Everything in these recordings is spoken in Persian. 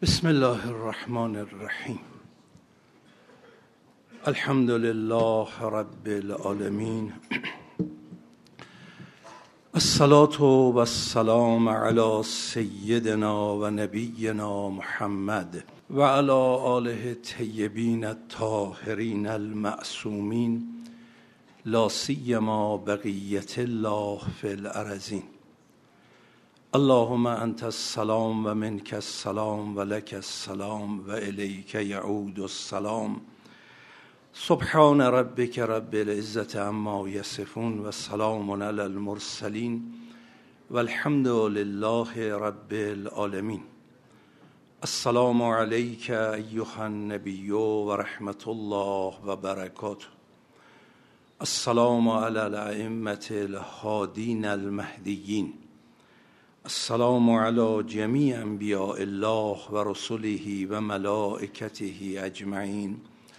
بسم الله الرحمن الرحیم. الحمد لله رب العالمین. الصلاة و السلام علی سیدنا و نبینا محمد و علی آله الطیبین الطاهرین المعصومین، لا سیما بقیة الله فی الارضین. اللهم انت السلام و منک السلام و لک السلام و الیک یعود السلام. سبحان ربک رب العزة عما یصفون و سلام علی المرسلین و الحمد لله رب العالمین. السلام علیک ایها النبی و رحمت الله و برکاته. السلام علی الائمة الهادین المهدیین. السلام علی جمیع انبیاء الله و رسله و ملائکته اجمعین.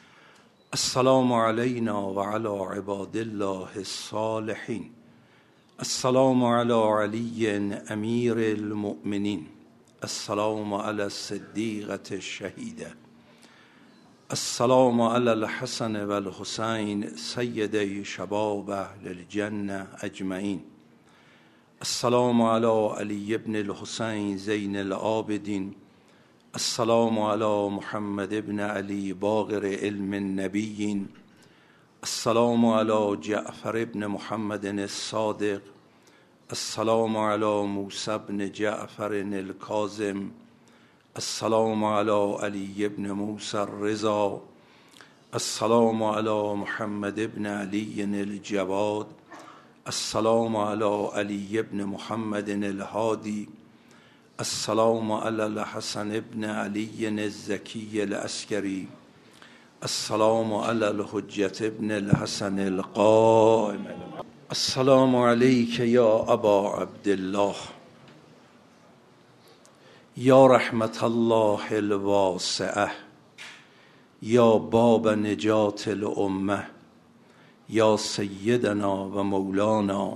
السلام علینا و علی عباد الله الصالحین. السلام علی علی امیر المؤمنین. السلام علی الصدیقة الشهیدة. السلام علی الحسن و الحسین سیدی شباب اهل الجنة اجمعین. السلام علی علی ابن الحسین زین العابدین. السلام علی محمد ابن علی باقر علم النبیین. السلام علی جعفر ابن محمد الصادق. السلام علی موسی ابن جعفر الکاظم. السلام علی علی ابن موسی الرضا. السلام علی محمد ابن علی الجواد. السلام علی علی ابن محمد الهادی. السلام علی الحسن ابن علی الزکی العسکری. السلام علی الحجة ابن الحسن القائم. السلام علیک یا ابا عبدالله، یا رحمت الله الواسعة، یا باب نجات الامه، یا سیدنا و مولانا.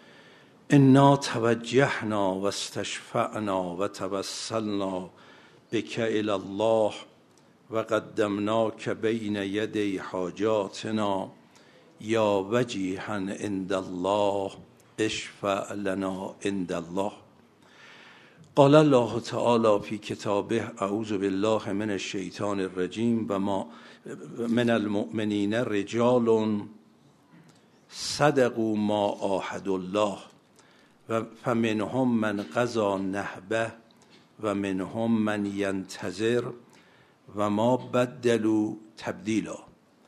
انا توجهنا و استشفعنا و توسلنا بک الی الله و قدمناک بین یدی حاجاتنا یا وجیها عند الله اشفع لنا عند الله. قال الله تعالی فی کتابه اعوذ بالله من الشیطان الرجیم و ما من المؤمنین رجال صدقوا ما عاهدوا الله و فمنهم من قضی نحبه و منهم من ینتظر و ما بدلوا تبدیلا.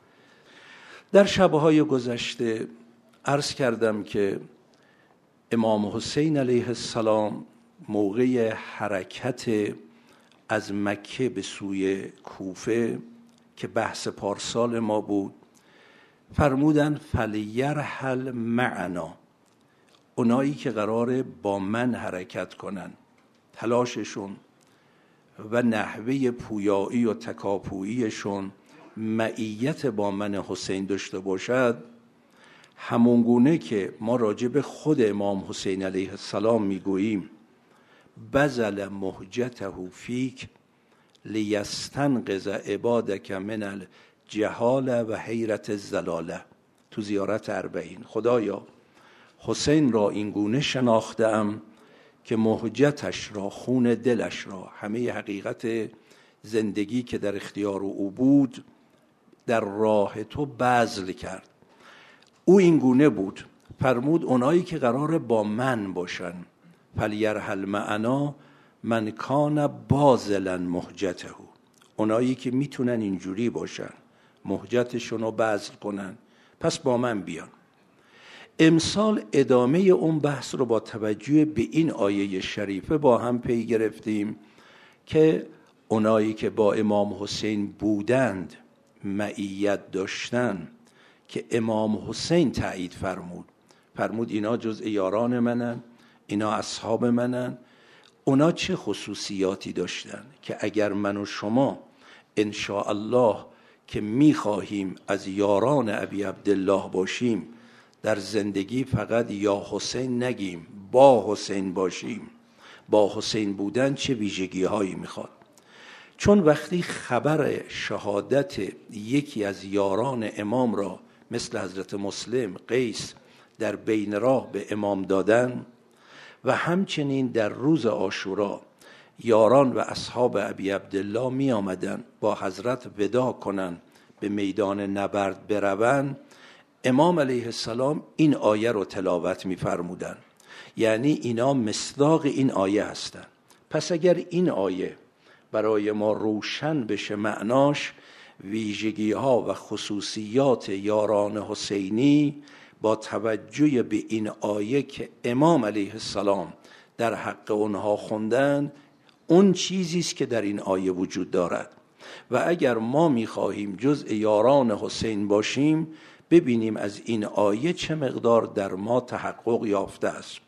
در شبهای گذشته عرض کردم که امام حسین علیه السلام موقع حرکت از مکه به سوی کوفه که بحث پارسال ما بود فرمودن فلیرحل معنا، اونایی که قراره با من حرکت کنن تلاششون و نحوه پویایی و تکاپوییشون معیت با من حسین داشته باشد، همونگونه که ما راجع به خود امام حسین علیه السلام میگوییم بذل مهجته فیک لیستنقذ عبادک من الجهاله و حیرت الضلاله. تو زیارت اربعین خدایا حسین را این گونه شناختم که مهجتش را، خون دلش را، همه حقیقت زندگی که در اختیار او بود در راه تو بذل کرد. او این گونه بود. فرمود اونایی که قرار با من باشن فلیرحل معنا من کان باذلا مهجته، اونایی که میتونن اینجوری باشن مهجتشون رو بذل کنن پس با من بیان. امسال ادامه اون بحث رو با توجه به این آیه شریفه با هم پی گرفتیم که اونایی که با امام حسین بودند معیت داشتن که امام حسین تایید فرمود اینا جزء یاران منن، اینا اصحاب منن. اونا چه خصوصیاتی داشتن که اگر من و شما ان شاء الله که میخواهیم از یاران ابی عبدالله باشیم در زندگی فقط یا حسین نگیم، با حسین باشیم. با حسین بودن چه ویژگی هایی میخواد؟ چون وقتی خبر شهادت یکی از یاران امام را مثل حضرت مسلم، قیس در بین راه به امام دادن و همچنین در روز عاشورا یاران و اصحاب ابی عبدالله می آمدن با حضرت وداع کنن، به میدان نبرد بروند، امام علیه السلام این آیه رو تلاوت می فرمودن. یعنی اینا مصداق این آیه هستن. پس اگر این آیه برای ما روشن بشه معناش، ویژگی ها و خصوصیات یاران حسینی با توجه به این آیه که امام علیه السلام در حق اونها خوندن، اون چیزی است که در این آیه وجود دارد. و اگر ما می‌خواهیم جزء یاران حسین باشیم، ببینیم از این آیه چه مقدار در ما تحقق یافته است.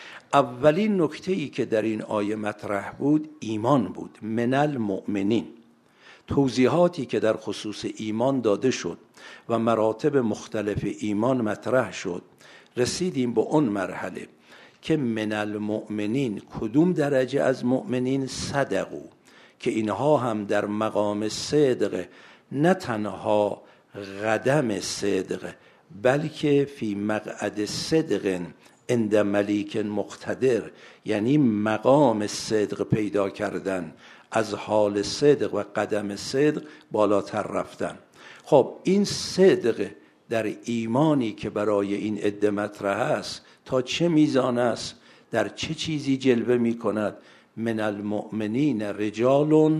اولین نکته‌ای که در این آیه مطرح بود ایمان بود. من المؤمنین، توضیحاتی که در خصوص ایمان داده شد و مراتب مختلف ایمان مطرح شد، رسیدیم به اون مرحله که من المؤمنین کدوم درجه از مؤمنین صدقو، که اینها هم در مقام صدق، نه تنها قدم صدق بلکه فی مقعد صدق عند ملیک مقتدر، یعنی مقام صدق پیدا کردن، از حال صدق و قدم صدق بالاتر رفتن. خب این صدق در ایمانی که برای این عده مطرح است تا چه میزان است، در چه چیزی جلوه می کند؟ من المؤمنین رجال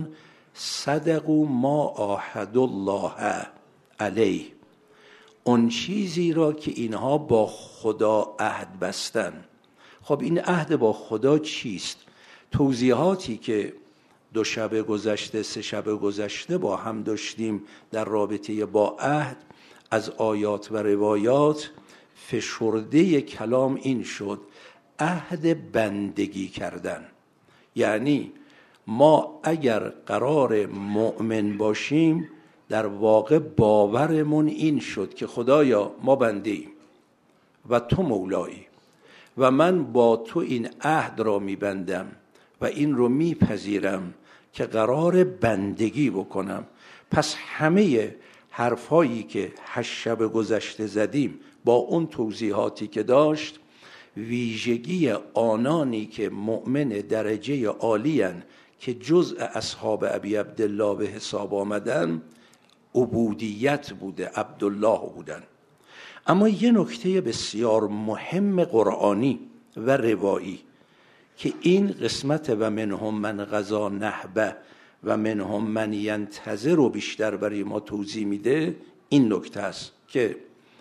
صدقوا ما عاهدوا الله علیه، اون چیزی را که اینها با خدا عهد بستن. خب این عهد با خدا چیست؟ توضیحاتی که 2 شب گذشته 3 شب گذشته با هم داشتیم در رابطه با عهد از آیات و روایات، فشرده کلام این شد عهد بندگی کردن. یعنی ما اگر قرار مؤمن باشیم، در واقع باورمون این شد که خدایا ما بنده ایم و تو مولایی و من با تو این عهد را میبندم و این رو میپذیرم که قرار بندگی بکنم. پس همه حرفایی که 8 شب گذشته زدیم با اون توضیحاتی که داشت، ویژگی آنانی که مؤمن درجه عالی‌اند که جزء اصحاب ابی عبدالله به حساب آمدن، عبودیت بوده، عبدالله بودن. اما یه نکته بسیار مهم قرآنی و روایی که این قسمت و منهم من قضا نحبه و منهم من ینتظر رو بیشتر برای ما توضیح میده، این نکته است که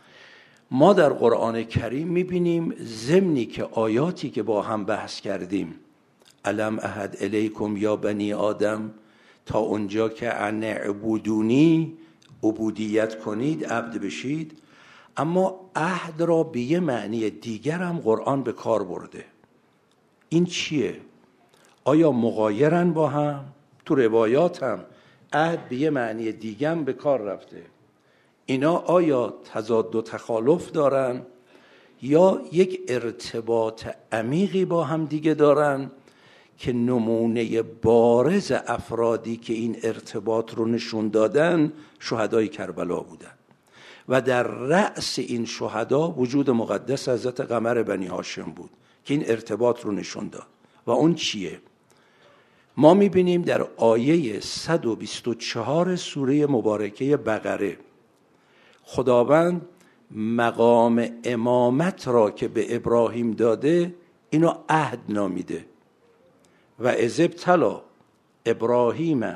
ما در قرآن کریم میبینیم ضمنی که آیاتی که با هم بحث کردیم، الم احد الیکم یا بنی آدم، تا اونجا که ان اعبدونی، عبودیت کنید، عبد بشید، اما عهد را به یه معنی دیگر هم قرآن به کار برده. این چیه؟ آیا مغایرن با هم؟ تو روایات هم عهد به یه معنی دیگر هم به کار رفته. اینا آیا تضاد و تخالف دارن یا یک ارتباط عمیقی با هم دیگه دارن که نمونه بارز افرادی که این ارتباط رو نشون دادن شهدای کربلا بودن و در رأس این شهدا وجود مقدس حضرت قمر بنی هاشم بود که این ارتباط رو نشون داد. و اون چیه؟ ما میبینیم در آیه 124 سوره مبارکه بقره خداوند مقام امامت را که به ابراهیم داده اینو عهد نامیده. و اذ ابتلی ابراهیم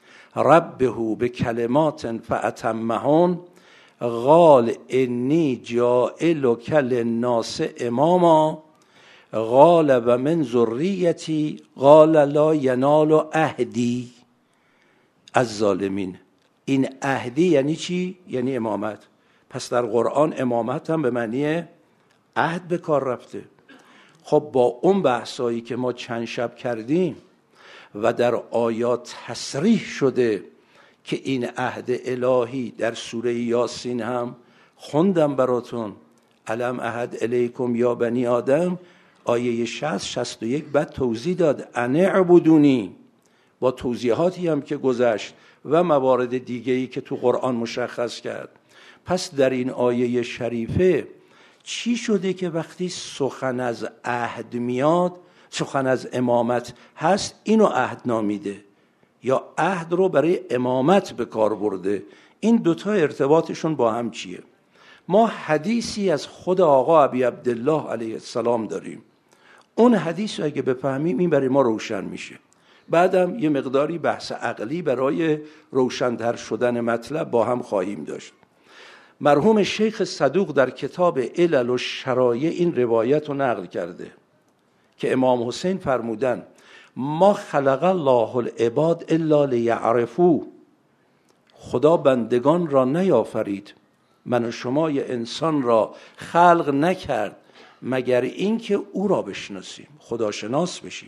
ربه بکلمات فاتمهن قال انی جاعلک للناس اماما قال و من ذریتی قال لا ینال عهدی الظالمین. این عهدی یعنی چی؟ یعنی امامت. پس در قرآن امامت هم به معنی عهد به کار رفته. خب با اون بحثایی که ما چند شب کردیم و در آیات تصریح شده که این عهد الهی در سوره یاسین هم خوندم براتون، الم احد الیکم یا بنی آدم، آیه 60 61 بعد توضیح داد ان اعبدونی با توضیحاتی هم که گذشت و موارد دیگه‌ای که تو قرآن مشخص کرد. پس در این آیه شریفه چی شده که وقتی سخن از عهد میاد، سخن از امامت هست، اینو عهد نامیده یا عهد رو برای امامت به کار برده؟ این دوتا ارتباطشون با هم چیه؟ ما حدیثی از خود آقا ابی عبدالله علیه السلام داریم. اون حدیث رو اگه بفهمیم این برای ما روشن میشه. بعدم یه مقداری بحث عقلی برای روشن‌تر شدن مطلب با هم خواهیم داشت. مرحوم شیخ صدوق در کتاب علل و شرایع این روایت رو نقل کرده که امام حسین فرمودن ما خلق الله العباد الا لیعرفوا، خدا بندگان را نیافرید، من و شما یه انسان را خلق نکرد مگر اینکه او را بشناسیم، خداشناس بشیم،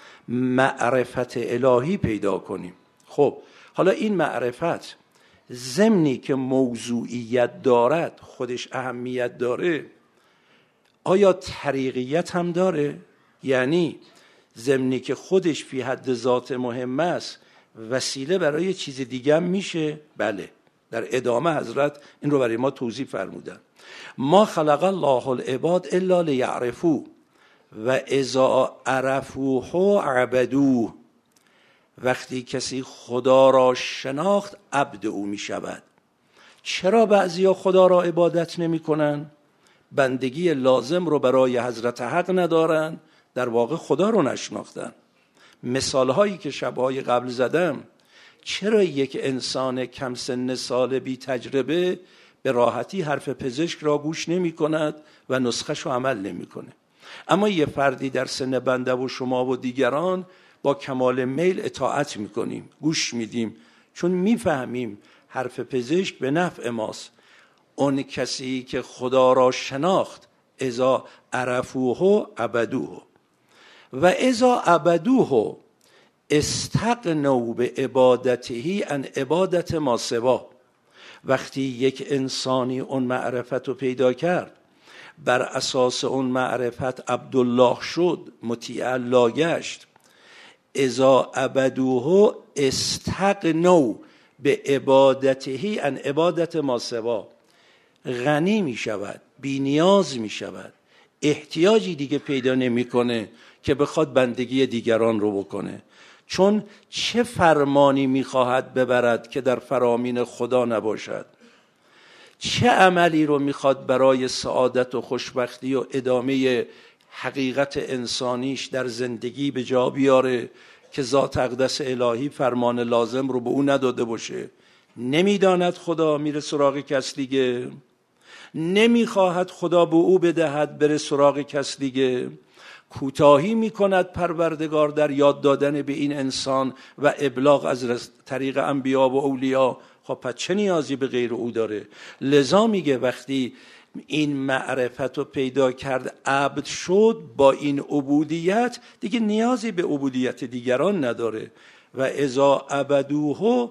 معرفت الهی پیدا کنیم. خب حالا این معرفت ضمنی که موضوعیت دارد، خودش اهمیت داره، آیا طریقیت هم داره؟ یعنی ضمنی که خودش فی حد ذات مهم است وسیله برای چیز دیگه هم میشه؟ بله، در ادامه حضرت این رو برای ما توضیح فرمودن. ما خلق الله العباد الا لیعرفوا و اذا عرفوه عبدوه، وقتی کسی خدا را شناخت عبد او می شود. چرا بعضیا خدا را عبادت نمی کنن؟ بندگی لازم رو برای حضرت حق ندارن، در واقع خدا رو نشناختن. مثال هایی که شبهای قبل زدم، چرا یک انسان کم سن سال بی تجربه به راحتی حرف پزشک را گوش نمی کند و نسخه شو عمل نمی کنه، اما یه فردی در سن بنده و شما و دیگران با کمال میل اطاعت میکنیم، گوش میدیم، چون میفهمیم حرف پزشک به نفع ماست. اون کسی که خدا را شناخت اذا عرفوه عبدوه و اذا عبدوه استغنوا به عبادته عن عبادت ما سوا، وقتی یک انسانی اون معرفت رو پیدا کرد، بر اساس اون معرفت عبدالله شد، مطیع الله گشت، اذا عبدوه استغنوا به عبادته عن عبادت ما سوا، غنی می شود، بی نیاز می شود، احتیاجی دیگه پیدا نمی کنه که بخواد بندگی دیگران رو بکنه. چون چه فرمانی می خواهد ببرد که در فرامین خدا نباشد؟ چه عملی رو میخواد برای سعادت و خوشبختی و ادامه حقیقت انسانیش در زندگی به جا بیاره که ذات اقدس الهی فرمان لازم رو به او نداده باشه؟ نمیداند خدا، میره سراغ کس دیگه. نمیخواهد خدا به او بدهد، بره سراغ کس دیگه. کوتاهی میکند پروردگار در یاد دادن به این انسان و ابلاغ از طریق انبیا و اولیا. خب پس چه نیازی به غیر او داره؟ لذا میگه وقتی این معرفت رو پیدا کرد، عبد شد، با این عبودیت دیگه نیازی به عبودیت دیگران نداره. و اذا عبدوه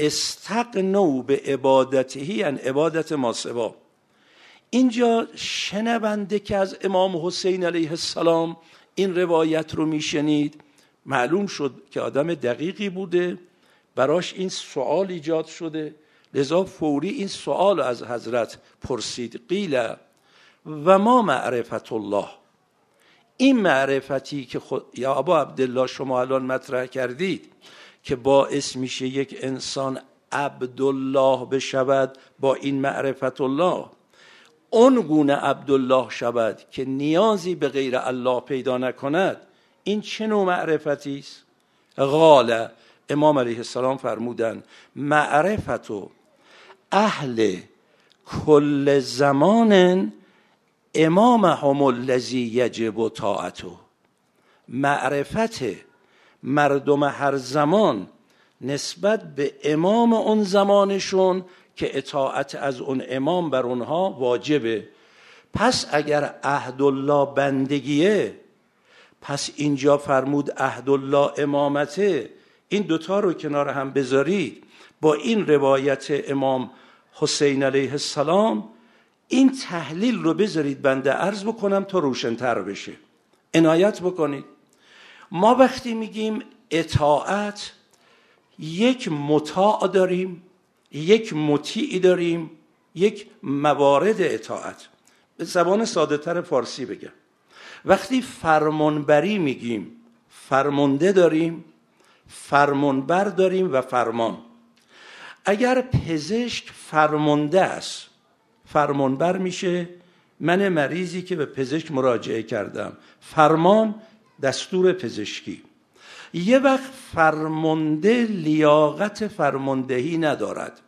استغنوا به عبادته عن عبادت ما سوا. اینجا شنونده که از امام حسین علیه السلام این روایت رو میشنید، معلوم شد که آدم دقیقی بوده، براش این سوال ایجاد شده، لذا فوری این سوال از حضرت پرسید. قیل و ما معرفت الله، این معرفتی که یا ابا عبدالله شما الان مطرح کردید که باعث میشه یک انسان عبدالله بشود، با این معرفت الله اون گونه عبدالله شود که نیازی به غیر الله پیدا نکند، این چه نوع معرفتی است؟ قال، امام علیه السلام فرمودن معرفت اهل کل زمان امامهم الذی یجب طاعته، معرفت مردم هر زمان نسبت به امام اون زمانشون که اطاعت از اون امام بر اونها واجبه. پس اگر عهد الله بندگیه، پس اینجا فرمود عهد الله امامته. این دوتا رو کنار هم بذارید با این روایت امام حسین علیه السلام، این تحلیل رو بذارید بنده عرض بکنم تا روشن‌تر بشه. عنایت بکنید. ما وقتی میگیم اطاعت یک مطاع داریم، یک مطیع داریم، یک موارد اطاعت. به زبان ساده تر فارسی بگم، وقتی فرمانبری میگیم فرمانده داریم، فرمانبر داریم و فرمان. اگر پزشک فرمانده است فرمانبر میشه من مریضی که به پزشک مراجعه کردم، فرمان دستور پزشکی. یه وقت فرمانده لیاقت فرماندهی ندارد.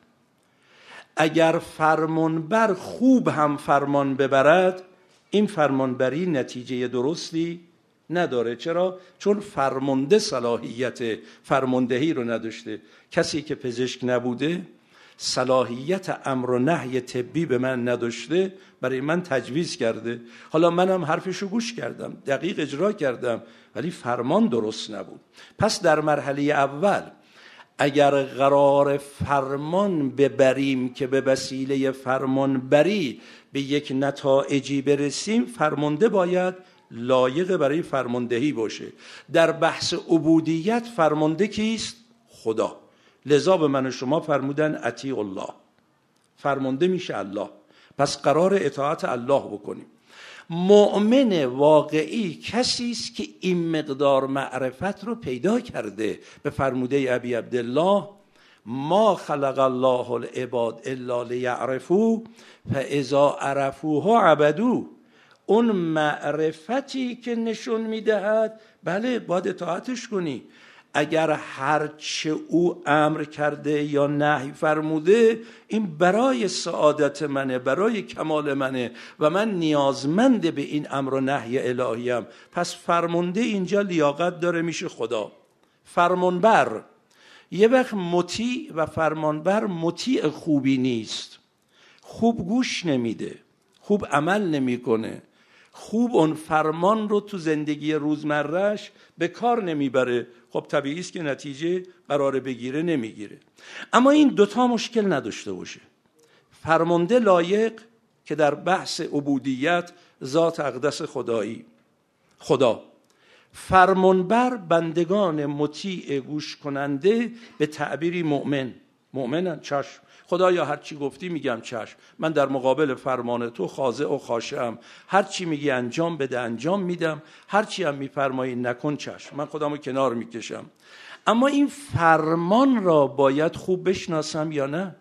اگر فرمانبر خوب هم فرمان ببرد این فرمانبری نتیجه درستی نداره. چرا؟ چون فرمانده صلاحیت فرماندهی رو نداشته. کسی که پزشک نبوده، صلاحیت امر و نهی طبی به من نداشته، برای من تجویز کرده. حالا منم حرفشو گوش کردم، دقیق اجرا کردم، ولی فرمان درست نبود. پس در مرحله اول اگر قرار فرمان ببریم که به وسیله فرمان بری به یک نتایجی برسیم، فرمانده باید لایق برای فرماندهی باشه. در بحث عبودیت فرمانده کیست؟ خدا. لذا به من و شما فرمودن اطیع الله، فرمانده میشه الله. پس قرار اطاعت الله بکنیم. مؤمن واقعی کسی است که این مقدار معرفت رو پیدا کرده. به فرموده ابی عبدالله ما خلق الله العباد الا لیعرفوا فاذا عرفوه عبدوه. اون معرفتی که نشون میدهد بله باید اطاعتش کنی. اگر هرچه او امر کرده یا نهی فرموده این برای سعادت منه، برای کمال منه و من نیازمند به این امر و نهی الهیم، پس فرمانده اینجا لیاقت داره میشه خدا. فرمانبر یه وقت مطیع و فرمانبر مطیع خوبی نیست، خوب گوش نمیده، خوب عمل نمیکنه، خوب اون فرمان رو تو زندگی روزمرهش به کار نمیبره. خب طبیعی است که نتیجه قرار بگیره نمیگیره. اما این دوتا مشکل نداشته باشه. فرمانده لایق که در بحث عبودیت ذات اقدس خدایی خدا، فرمانبر بندگان مطیع گوش کننده، به تعبیری مؤمنن. چشم خدایا هر چی گفتی میگم چشم، من در مقابل فرمان تو خاضع و خاشعم، هر چی میگی انجام بده انجام میدم، هر چی هم میفرمایی نکن چشم، من خودمو کنار میکشم. اما این فرمان را باید خوب بشناسم یا نه؟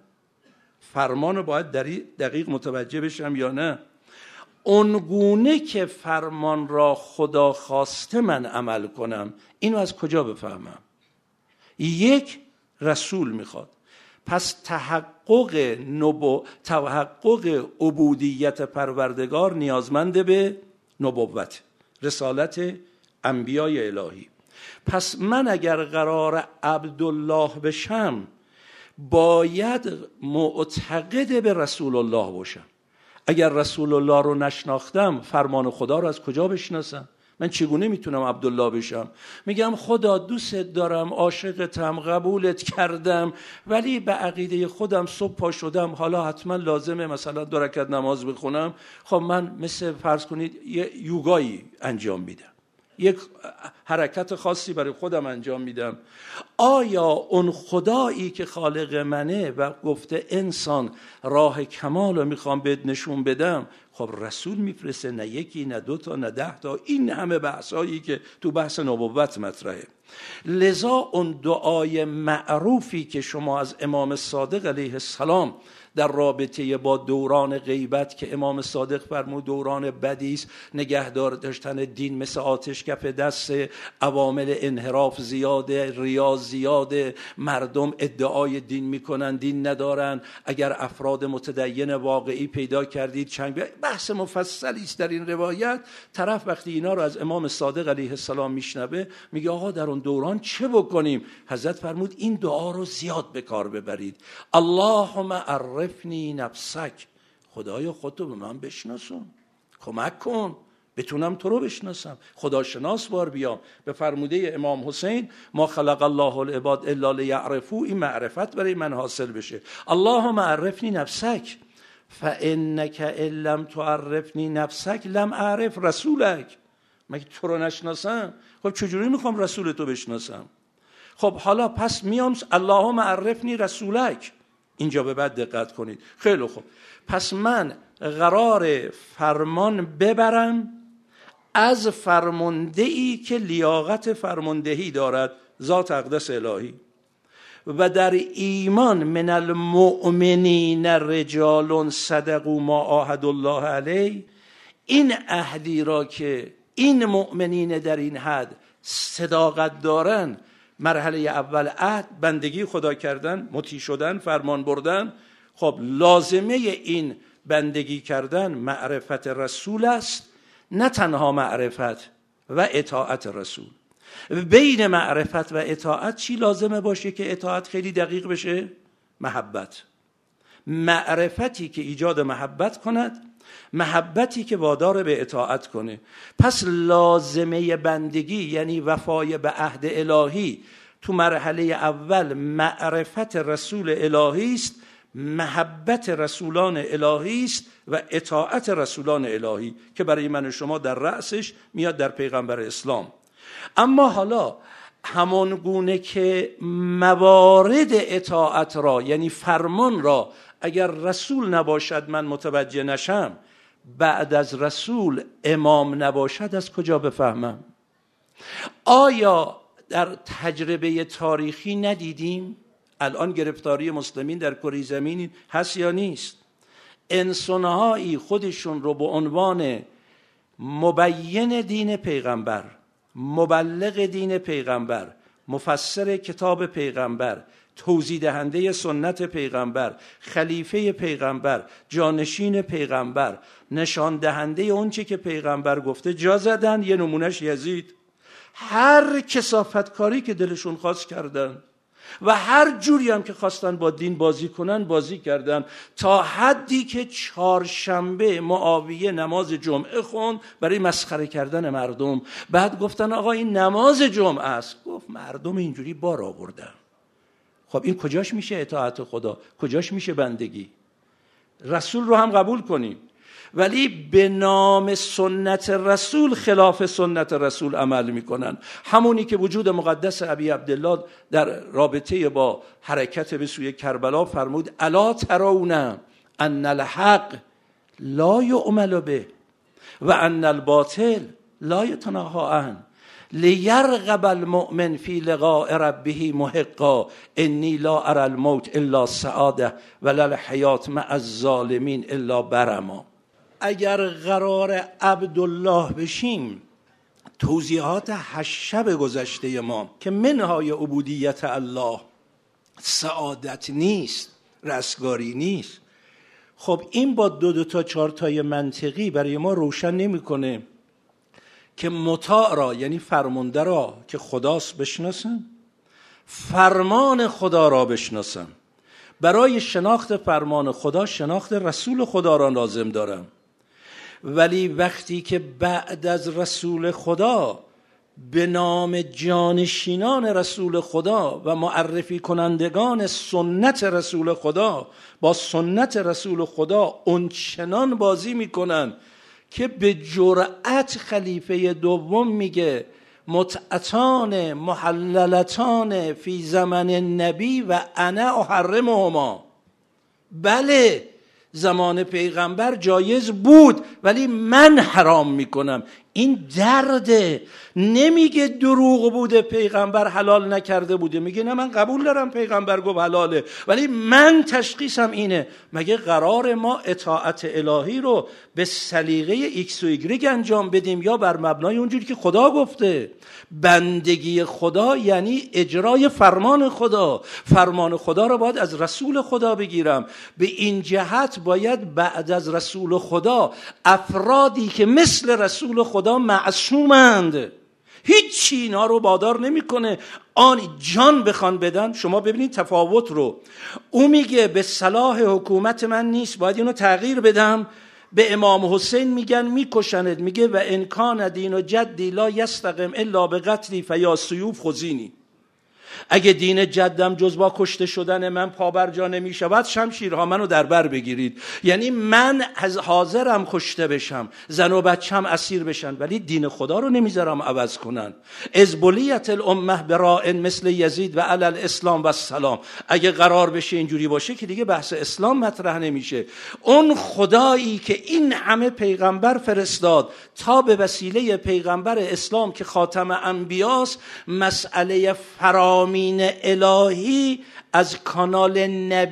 فرمان رو باید دقیق متوجه بشم یا نه؟ اونگونه که فرمان را خدا خواسته من عمل کنم، اینو از کجا بفهمم؟ یک رسول میخواد. پس تحقق عبودیت پروردگار نیازمند به نبوت، رسالت انبیای الهی. پس من اگر قرار عبدالله بشم باید معتقد به رسول الله باشم. اگر رسول الله رو نشناختم فرمان خدا رو از کجا بشناسم؟ من چگونه میتونم عبدالله بشم؟ میگم خدا دوست دارم، عاشقتم، قبولت کردم، ولی به عقیده خودم صبح پا شدم حالا حتما لازمه مثلا 2 رکعت نماز بخونم. خب من مثل فرض کنید یه یوگایی انجام میدم، یک حرکت خاصی برای خودم انجام میدم. آیا اون خدایی که خالق منه و گفته انسان راه کمال رو میخوام بهت نشون بدم، خب رسول میفرسته، نه یکی نه 2 تا نه 10 تا، این همه بحثایی که تو بحث نبوت مطرحه. لذا اون دعای معروفی که شما از امام صادق علیه السلام در رابطه با دوران غیبت که امام صادق فرمود دوران بدی است، نگهدار داشتن دین مثل آتش کف دست، عوامل انحراف زیاده، ریا زیاده، مردم ادعای دین میکنن دین ندارن، اگر افراد متدین واقعی پیدا کردید چنگ بحث مفصلی است در این روایت. طرف وقتی اینا رو از امام صادق علیه السلام میشنوه میگه آقا در اون دوران چه بکنیم؟ حضرت فرمود این دعا رو زیاد به کار ببرید. اللهم عرفنی نفسک، خدایا خودتو به من بشناسون، کمک کن بتونم تو رو بشناسم، خدا شناس بار بیام. به فرموده امام حسین ما خلق الله العباد الا لیعرفوا، این معرفت برای من حاصل بشه. اللهم عرفنی نفسک فانک ان لم تعرفنی نفسک لم اعرف رسولک. مگه تو رو نشناسم؟ خب چجوری میخوام رسول تو بشناسم؟ خب حالا پس میام اللهم عرفنی رسولک، اینجا به بعد دقت کنید. خیلی خوب، پس من قرار فرمان ببرم از فرماندهی که لیاقت فرماندهی دارد، ذات اقدس الهی. و در ایمان من المؤمنین رجال صدقوا ما عاهدوا الله علیه، این عهدی را که این مؤمنین در این حد صداقت دارن، مرحله اول عهد بندگی خدا کردن، مطیع شدن، فرمان بردن. خب لازمه این بندگی کردن معرفت رسول است، نه تنها معرفت و اطاعت رسول. بین معرفت و اطاعت چی لازمه باشه که اطاعت خیلی دقیق بشه؟ محبت. معرفتی که ایجاد محبت کند، محبتی که وادار به اطاعت کنه. پس لازمه بندگی یعنی وفای به عهد الهی تو مرحله اول معرفت رسول الهی است، محبت رسولان الهی است و اطاعت رسولان الهی که برای من و شما در رأسش میاد در پیغمبر اسلام. اما حالا همان گونه که موارد اطاعت را یعنی فرمان را اگر رسول نباشد من متوجه نشم، بعد از رسول امام نباشد از کجا بفهمم؟ آیا در تجربه تاریخی ندیدیم الان گرفتاری مسلمین در کره زمین هست یا نیست؟ انسانهایی خودشون رو به عنوان مبین دین پیغمبر، مبلغ دین پیغمبر، مفسر کتاب پیغمبر، توضیح دهنده سنت پیغمبر، خلیفه پیغمبر، جانشین پیغمبر، نشان دهنده اون چی که پیغمبر گفته جا زدن. یه نمونهش یزید، هر کثافت کاری که دلشون خواست کردن و هر جوری هم که خواستن با دین بازی کنن بازی کردن، تا حدی که چهارشنبه معاویه نماز جمعه خوند برای مسخره کردن مردم. بعد گفتن آقا این نماز جمعه است. گفت مردم اینجوری بار آوردن. خب این کجاش میشه اطاعت خدا؟ کجاش میشه بندگی؟ رسول رو هم قبول کنیم ولی به نام سنت رسول خلاف سنت رسول عمل میکنن. همونی که وجود مقدس ابی عبدالله در رابطه با حرکت به سوی کربلا فرمود الا ترون ان الحق لا یعمل به و ان الباطل لا یتناهی عنه لیرغب المؤمن فی لقاء ربه محقا انی لا اری الموت الا سعاده ولا الحیات مع الظالمین الا برما. اگر قرار عبدالله بشیم، توضیحات 8 شب گذشته ما که منهای عبودیت الله سعادت نیست، رستگاری نیست، خب این با 2 تا 4 تای منطقی برای ما روشن نمیکنه که مطاع را یعنی فرمانده را که خداست بشناسم، فرمان خدا را بشناسم. برای شناخت فرمان خدا شناخت رسول خدا را لازم دارم. ولی وقتی که بعد از رسول خدا به نام جانشینان رسول خدا و معرفی کنندگان سنت رسول خدا با سنت رسول خدا اونچنان بازی میکنن که به جرأت خلیفه دوم میگه متعتان محللتان فی زمن نبی و انا احرمهما. بله زمان پیغمبر جایز بود ولی من حرام میکنم. این درده. نمیگه دروغ بوده پیغمبر حلال نکرده بوده، میگه نه من قبول دارم پیغمبر گفت حلاله ولی من تشخیصم اینه. مگه قرار ما اطاعت الهی رو به سلیقه ایکس و ایگرگ انجام بدیم یا بر مبنای اونجوری که خدا گفته؟ بندگی خدا یعنی اجرای فرمان خدا. فرمان خدا رو باید از رسول خدا بگیرم. به این جهت باید بعد از رسول خدا افرادی که مثل رسول خدا معصومند، هیچی اینا رو وادار نمیکنه آن جان بخوان بدن. شما ببینید تفاوت رو. او میگه به صلاح حکومت من نیست، باید اینو تغییر بدم. به امام حسین میگن میکشند، میگه و ان کان دین و جدی لا یستقم الا بقتلی فیا سیوف خذینی. اگه دین جدم جز با کشته شدن من پابرجا نمی شود، شمشیرها منو در بر بگیرید. یعنی من از حاضرم کشته بشم، زن و بچم اسیر بشن، ولی دین خدا رو نمیذارم عوض کنن. از بلیت الامه براء مثل یزید و علی الاسلام و السلام. اگه قرار بشه اینجوری باشه که دیگه بحث اسلام مطرح نمیشه. اون خدایی که این همه پیغمبر فرستاد تا به وسیله پیغمبر اسلام که خاتم انبیاست مسئله فرامین الهی از کانال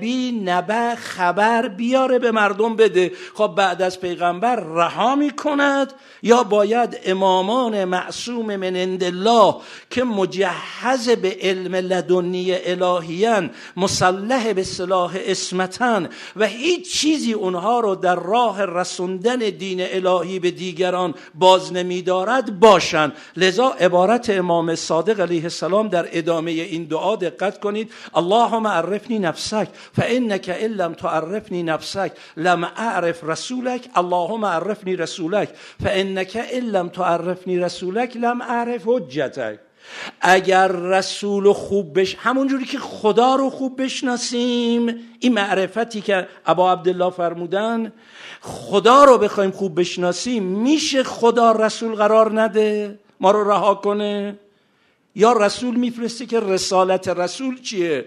نبی خبر بیاره به مردم بده. خب بعد از پیغمبر رها میکند یا باید امامان معصوم من عند الله که مجهز به علم لدنی الهیان، مسلح به سلاح عصمتن و هیچ چیزی اونها رو در راه رسوندن دین الهی به دیگران باز نمیدارد باشند. لذا عبارت امام صادق علیه السلام در ادامه این دعا دقت کنید: اللهم عرفنی نفسک فانک ان لم تعرفنی نفسک لم اعرف رسولک، اللهم عرفنی رسولک فانک ان لم تعرفنی رسولک لم اعرف حجتک. اگر رسول خوب همونجوری که خدا رو خوب بشناسیم، این معرفتی که ابا عبدالله فرمودن، خدا رو بخوایم خوب بشناسیم، میشه خدا رسول قرار نده ما رو رها کنه؟ یا رسول میفرسته که رسالت رسول چیه؟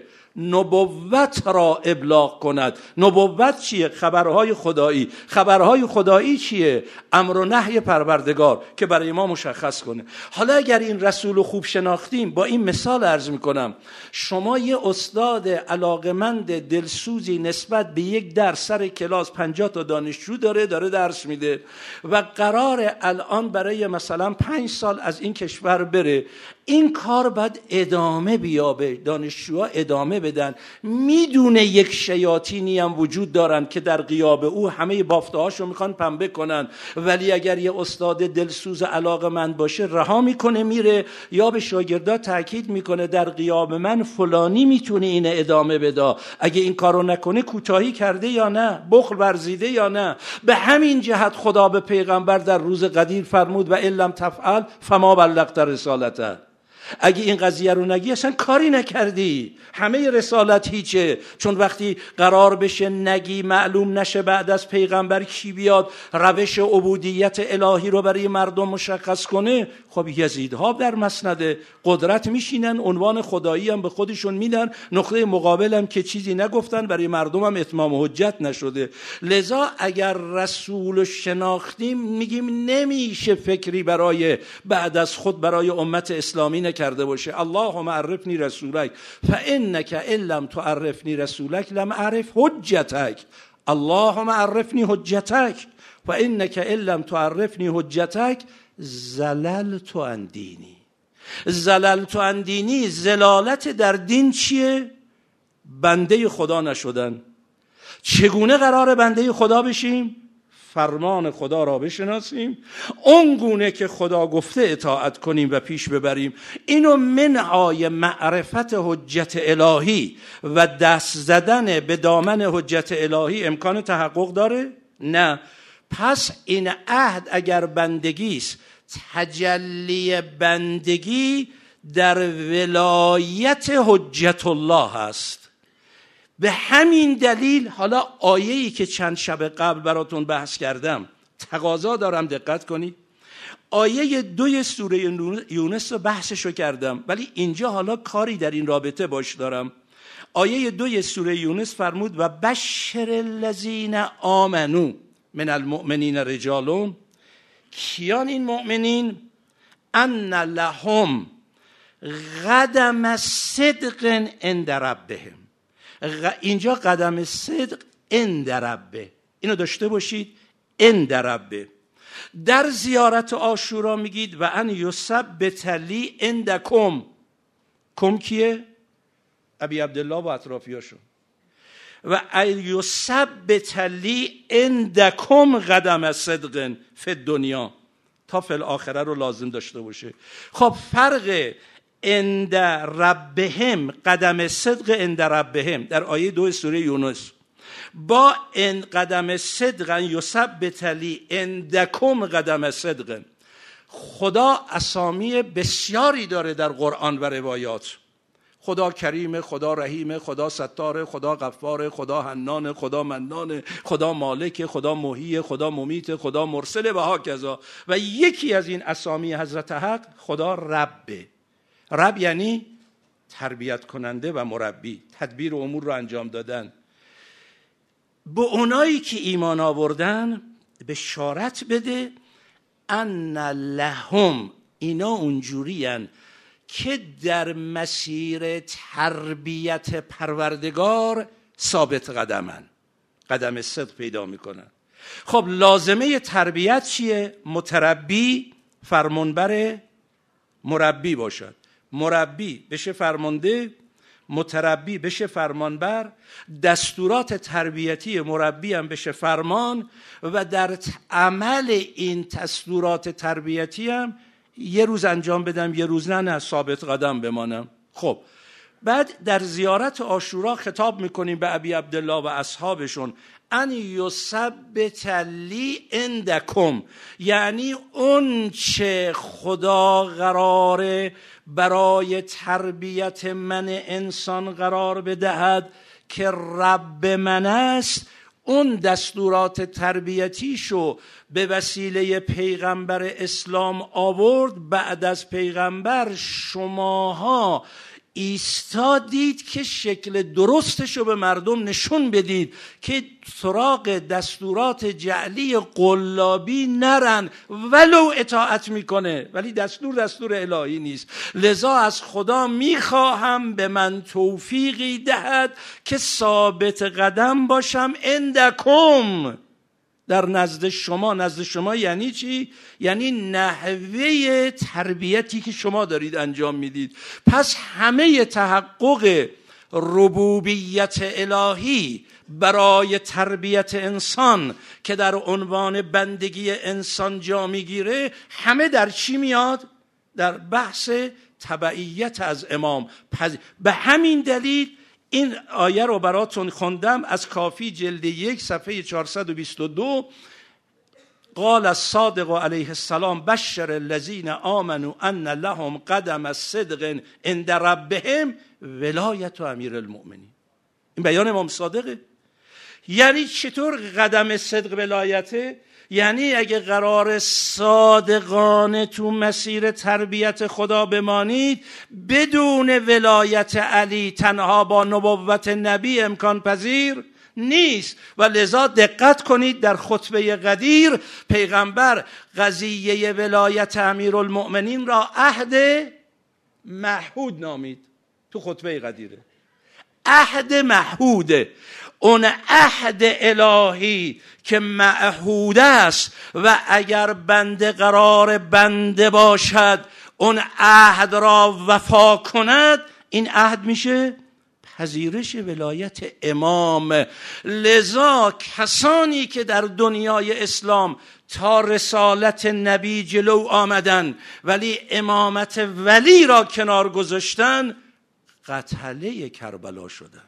نبوت را ابلاغ کند. نبوت چیه؟ خبرهای خدایی. خبرهای خدایی چیه؟ امر و نهی پروردگار که برای ما مشخص کنه. حالا اگر این رسول رو خوب شناختیم، با این مثال عرض میکنم، شما یه استاد علاقمند دلسوزی نسبت به یک درس سر کلاس 50 تا دانشجو داره درس میده و قراره الان برای مثلا 5 سال از این کشور بره. این کار باید ادامه بیابه، دانشجوها ادامه بدن. میدونه یک شیاطینی هم وجود دارن که در غیاب او همه بافته‌هاشو میخوان پنبه کنن، ولی اگر یه استاد دلسوز علاقمند باشه رها میکنه میره، یا به شاگردا تاکید میکنه در غیاب من فلانی میتونه این ادامه بده، اگه این کارو نکنه کوتاهی کرده یا نه، بخل ورزیده یا نه. به همین جهت خدا به پیغمبر در روز قدیر فرمود: و ان لم تفعل فما بلغت رسالته. اگه این قضیه رو نگی اصلا کاری نکردی، همه رسالت هیچه. چون وقتی قرار بشه نگی، معلوم نشه بعد از پیغمبر کی بیاد روش عبودیت الهی رو برای مردم مشخص کنه، خب یزیدها در مسند قدرت میشینن، عنوان خدایی هم به خودشون میدن، نقطه مقابل هم که چیزی نگفتن برای مردم هم اتمام حجت نشده. لذا اگر رسول شناختیم میگیم نمیشه فکری برای بعد از خود برای امت اسلامی نکرده باشه. اللهم عرفنی رسولک فانک ان لم تعرفنی رسولک لم اعرف حجتک. اللهم عرفنی حجتک فانک ان لم تعرفنی حجتک زللت عن دینی. زللت عن دینی، زلالت در دین چیه؟ بنده خدا نشدن. چگونه قرار بنده خدا بشیم؟ فرمان خدا را بشناسیم، اون گونه که خدا گفته اطاعت کنیم و پیش ببریم. اینو منهای معرفت حجت الهی و دست زدن به دامن حجت الهی امکان تحقق داره؟ نه. پس این عهد اگر بندگیست، تجلی بندگی در ولایت حجت الله هست. به همین دلیل حالا آیه‌ای که چند شب قبل براتون بحث کردم تقاضا دارم دقت کنید. آیه 2 سوره یونس رو بحثشو کردم، ولی اینجا حالا کاری در این رابطه باش دارم. آیه 2 سوره یونس فرمود: و بشر الذین آمنو من المؤمنین رجال. کیان این مؤمنین؟ ان لهم قدم صدق عند ربهم. اینجا قدم صدق عند ربه، اینو داشته باشید، عند ربه. در زیارت عاشورا میگید: و ان یثبت لی عندکم. کم کیه؟ ابی عبدالله و اطرافیاشون. و ان یثبت لی عندکم قدم صدق فی الدنیا، تا فی الاخره رو لازم داشته باشه. خب فرق عند ربهم، قدم صدق عند ربهم در آیه 2 سوره یونس، با ان قدم صدق یثبت لی عندکم قدم صدق. خدا اسامی بسیاری داره در قرآن و روایات. خدا کریم، خدا رحیم، خدا ستار، خدا غفار، خدا حنان، خدا منان، خدا مالک، خدا محیی، خدا ممیت، خدا مرسل و هاکذا. و یکی از این اسامی حضرت حق خدا ربه. رب یعنی تربیت کننده و مربی، تدبیر امور رو انجام دادن. به اونایی که ایمان آوردن بشارت بده ان لهم، اینا اونجورین که در مسیر تربیت پروردگار ثابت قدمن، قدم صدق پیدا میکنن. خب لازمه تربیت چیه؟ متربی فرمانبر مربی باشد. مربی بشه فرمانده، متربی بشه فرمانبر، دستورات تربیتی مربی هم بشه فرمان، و در عمل این دستورات تربیتی هم یه روز انجام بدم یه روز نه ثابت قدم بمانم. خب بعد در زیارت عاشورا خطاب میکنیم به ابی عبدالله و اصحابشون ان یثبت لی عندکم، یعنی اون چه خدا قراره برای تربیت من انسان قرار بدهد که رب من است، اون دستورات تربیتیشو به وسیله پیغمبر اسلام آورد. بعد از پیغمبر شماها ایستادید که شکل درستشو به مردم نشون بدید که سراغ دستورات جعلی قلابی نرن، ولو اطاعت میکنه ولی دستور الهی نیست. لذا از خدا میخواهم به من توفیقی دهد که ثابت قدم باشم عندکم، در نزد شما. نزد شما یعنی چی؟ یعنی نحوه تربیتی که شما دارید انجام میدید. پس همه تحقق ربوبیت الهی برای تربیت انسان که در عنوان بندگی انسان جا میگیره، همه در چی میاد؟ در بحث تبعیت از امام. به همین دلیل این آیه رو براتون خوندم از کافی جلد 1 صفحه 422. قال الصادق علیه السلام بشر الذین آمنوا ان لهم قدم صدق عند ربهم ولایت امیر المؤمنین. این بیان امام صادقه. یعنی چطور قدم صدق ولایته؟ یعنی اگه قرار صادقانه تو مسیر تربیت خدا بمانید، بدون ولایت علی تنها با نبوت نبی امکان پذیر نیست. و لذا دقت کنید در خطبه قدیر پیغمبر قضیه ولایت امیرالمؤمنین را عهد معهود نامید. تو خطبه قدیره عهد معهوده، اون عهد الهی که معهود است و اگر بنده قرار بنده باشد اون عهد را وفا کند، این عهد میشه پذیرش ولایت امام. لذا کسانی که در دنیای اسلام تا رسالت نبی جلو آمدن ولی امامت ولی را کنار گذاشتن، قتله کربلا شدن،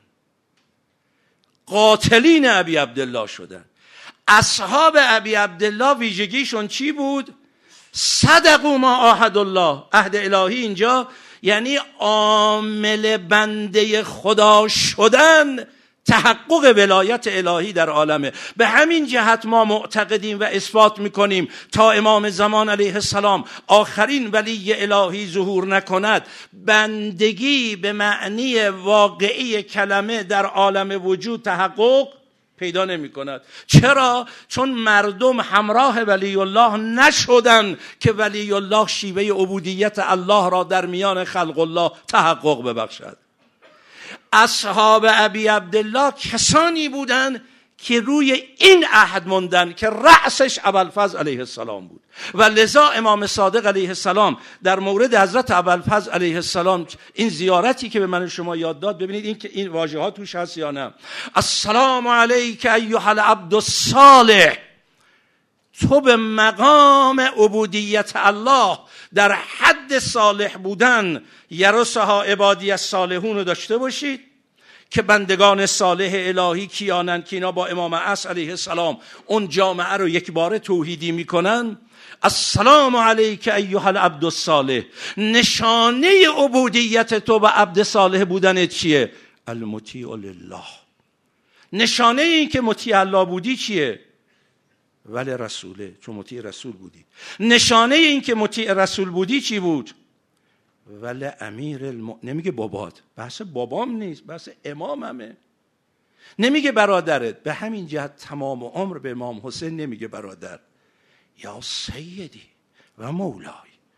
قاتلین ابی عبدالله شدن. اصحاب ابی عبدالله ویژگیشون چی بود؟ صدقوا ما عاهد الله. عهد الهی اینجا یعنی عامل بنده خدا شدن، تحقق ولایت الهی در عالمه. به همین جهت ما معتقدیم و اثبات میکنیم تا امام زمان علیه السلام آخرین ولی الهی ظهور نکند، بندگی به معنی واقعی کلمه در عالم وجود تحقق پیدا نمی کند. چرا؟ چون مردم همراه ولی الله نشدن که ولی الله شیوه عبودیت الله را در میان خلق الله تحقق ببخشد. اصحاب ابی عبدالله کسانی بودند که روی این عهد موندن که رأسش ابوالفضل علیه السلام بود. و لذا امام صادق علیه السلام در مورد حضرت ابوالفضل علیه السلام این زیارتی که به من شما یاد داد، ببینید این واژه ها توش هست یا نه. السلام علیک ایها العبد الصالح، تو به مقام عبودیت الله در حد صالح بودن یرثها عبادی الصالحون رو داشته باشید که بندگان صالح الهی کیانن که اینا با امام عصر علیه السلام اون جامعه رو یک باره توحیدی میکنن. السلام علیک ایها العبد الصالح. نشانه عبودیت تو و عبد صالح بودن چیه؟ المطیع لله. نشانه این که مطیع الله بودی چیه؟ ولی رسوله، چون مطیع رسول بودی. نشانه این که مطیع رسول بودی چی بود؟ ولی نمیگه بابات، بحث بابام نیست، بحث اماممه. نمیگه برادرت، به همین جهت تمام عمر به امام حسین نمیگه برادر، یا سیدی و مولای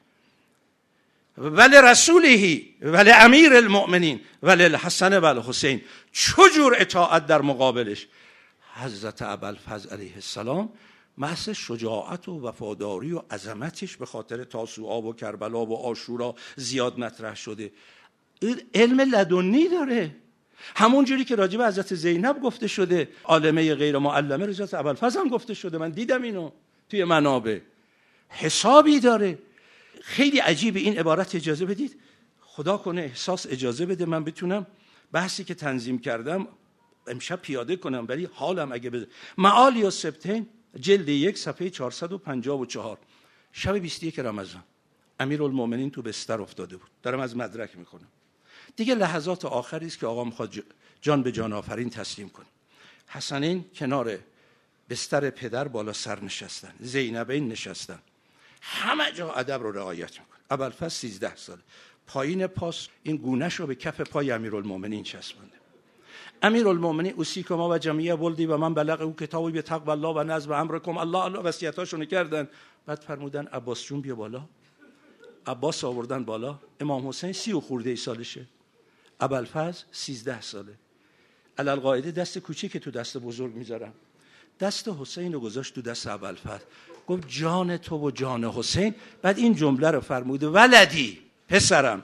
ولی رسولهی ولی امیر المؤمنین ولی الحسن و الحسین. چجور اطاعت در مقابلش؟ حضرت ابوالفضل علیه السلام محض شجاعت و وفاداری و عظمتش به خاطر تاسوعا و کربلا و عاشورا زیاد مطرح شده. علم لدنی داره، همون جوری که راجب حضرت زینب گفته شده عالمه غیر معلمه، حضرت ابوالفضل هم گفته شده، من دیدم اینو توی منابع. حسابی داره. خیلی عجیبه این عبارت. اجازه بدید خدا کنه احساس اجازه بده من بتونم بحثی که تنظیم کردم امشب پیاده کنم، ولی حالم اگه بده. معالی السبتین جلد 1 صفحه 454. شب 21 رمضان امیرالمومنین تو بستر افتاده بود، دارم از مدرک میکنم دیگه، لحظات آخری است که آقا میخواد جان به جان آفرین تسلیم کنه. حسنین کنار بستر پدر بالا سر نشستن، زینبین نشستن، همه جا ادب رو رعایت میکنه. ابوالفضل 13 ساله، پایین پاس این گونه‌ش رو به کف پای امیرالمومنین چسبونده. امیرالمومنین اوصیکما و جمیع ولدی و من بلغ او کتابی به تقوی الله و نظم امرکم الله وصیتاشون کردن. بعد فرمودن عباس جون بیا بالا. عباس آوردن بالا. امام حسین 30 و خورده سالشه، ابوالفضل 13 ساله. علالقاعده دست کوچیک تو دست بزرگ میذارن. دست حسین رو گذاشت تو دست ابوالفضل، گفت جان تو و جان حسین. بعد این جمله رو فرموده ولدی، پسرم،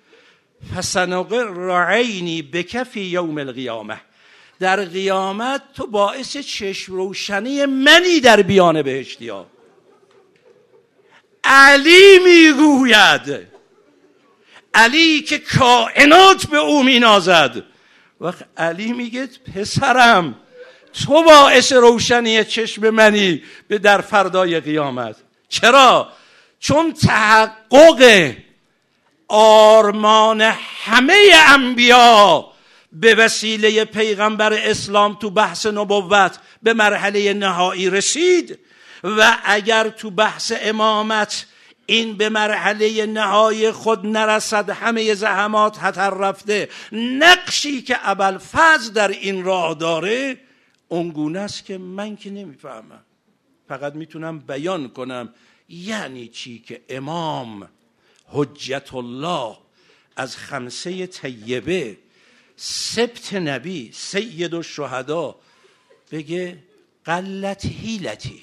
فسنقر عینی بکفی یوم القیامه، در قیامت تو باعث چشم روشنی منی در بیان بهشتی ها. علی میگوید، علی که کائنات به او مینازد، وقت علی میگه پسرم تو باعث روشنی چشم منی به در فردای قیامت. چرا؟ چون تحقق آرمان همه انبیا به وسیله پیغمبر اسلام تو بحث نبوت به مرحله نهایی رسید و اگر تو بحث امامت این به مرحله نهایی خود نرسد، همه زحمات هدر رفته. نقشی که ابوالفضل در این راه داره اونگونه است که من که نمیفهمم، فقط میتونم بیان کنم یعنی چی که امام حجت الله از خمسه طیبه، سبت نبی، سید الشهدا بگه قلت حیلتی،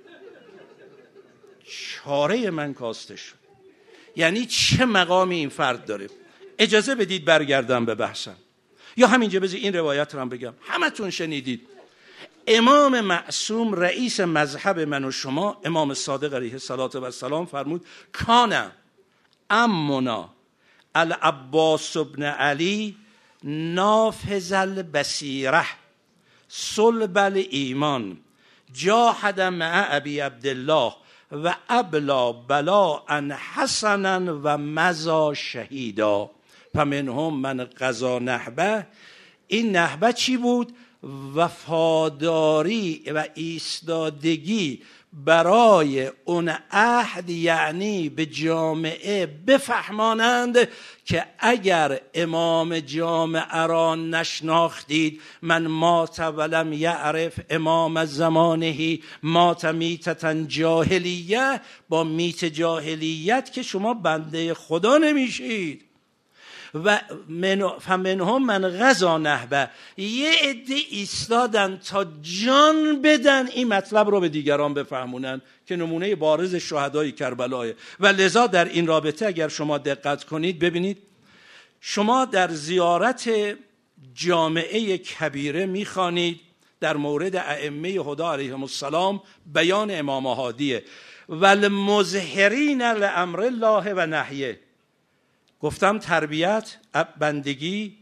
چاره من کاسته شد. یعنی چه مقامی این فرد داره. اجازه بدید برگردم به بحثم، یا همینجا بذار این روایت رو هم بگم. همتون شنیدید امام معصوم رئیس مذهب من و شما، امام صادق علیه السلام فرمود کان امنا العباس بن علی نافذ البصیره صلب الایمان جاهد مع ابی عبدالله و ابلا بلاء حسنا و مضی شهیدا فمنهم من قضا نحبه. این نحبه چی بود؟ وفاداری و ایستادگی برای اون عهد، یعنی به جامعه بفهمانند که اگر امام جامعه را نشناختید، من مات ولم یعرف امام زمانه مات میتة جاهلیه، با میت جاهلیت که شما بنده خدا نمیشید. و فمنهم من غزا نهبه، یه عده ایستادن تا جان بدن این مطلب رو به دیگران بفهمونن که نمونه بارز شهدای کربلاه. و لذا در این رابطه اگر شما دقت کنید ببینید، شما در زیارت جامعه کبیره میخوانید در مورد ائمه هدی علیهم السلام بیان امام هادیه والمظهرین لامر الله و نهیه. گفتم تربیت، بندگی،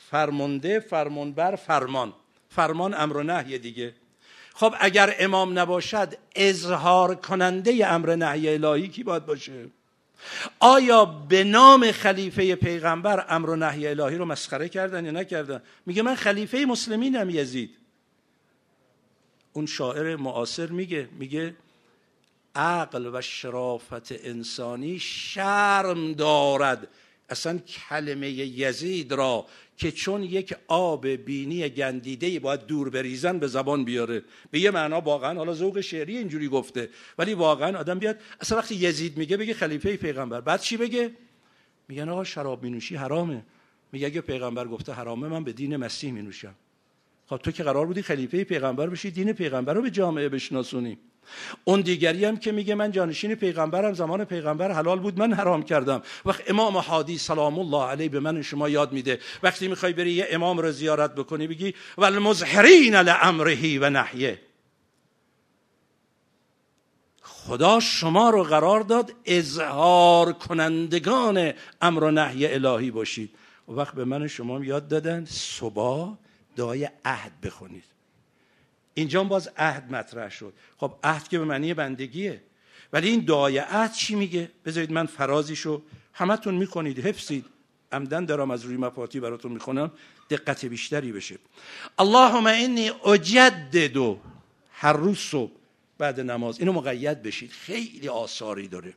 فرمانده، فرمانبر، فرمان امر و نهی دیگه. خب اگر امام نباشد اظهار کننده امر نهی الهی کی باید باشه؟ آیا به نام خلیفه پیغمبر امر و نهی الهی رو مسخره کردن یا نکردن؟ میگه من خلیفه مسلمینم یزید. اون شاعر معاصر میگه عقل و شرافت انسانی شرم دارد اصلا کلمه یزید را که چون یک آب بینی گندیده باید دور بریزن به زبان بیاره. به یه معنا واقعا، حالا ذوق شعری اینجوری گفته، ولی واقعا آدم بیاد اصلا وقتی یزید میگه بگه خلیفه پیغمبر، بعد چی بگه؟ میگن آقا شراب مینوشی حرامه. میگه اگه پیغمبر گفته حرامه من به دین مسیح مینوشم. خب تو که قرار بودی خلیفه پیغمبر بشی، دین پیغمبر رو به جامعه بشناسونی. اون دیگری هم که میگه من جانشین پیغمبرم، زمان پیغمبر حلال بود من حرام کردم. وقت امام هادی سلام الله علیه به من شما یاد میده وقتی میخوای بری یه امام رو زیارت بکنی بگی والمظهرین لامره و نهیه. خدا شما رو قرار داد اظهار کنندگان امر و نهی الهی باشید. وقت به من شما یاد دادن صبح دعای عهد بخونید. اینجا باز عهد مطرح شد. خب عهد که به معنی بندگیه، ولی این دعای عهد چی میگه؟ بذارید من فرازیشو همتون میکنید، حفظید. عمدن دارم از روی مفاتی براتون میخونم دقت بیشتری بشه. اللهم انی اجدد، هر روز صبح بعد نماز اینو مقید بشید، خیلی آثاری داره.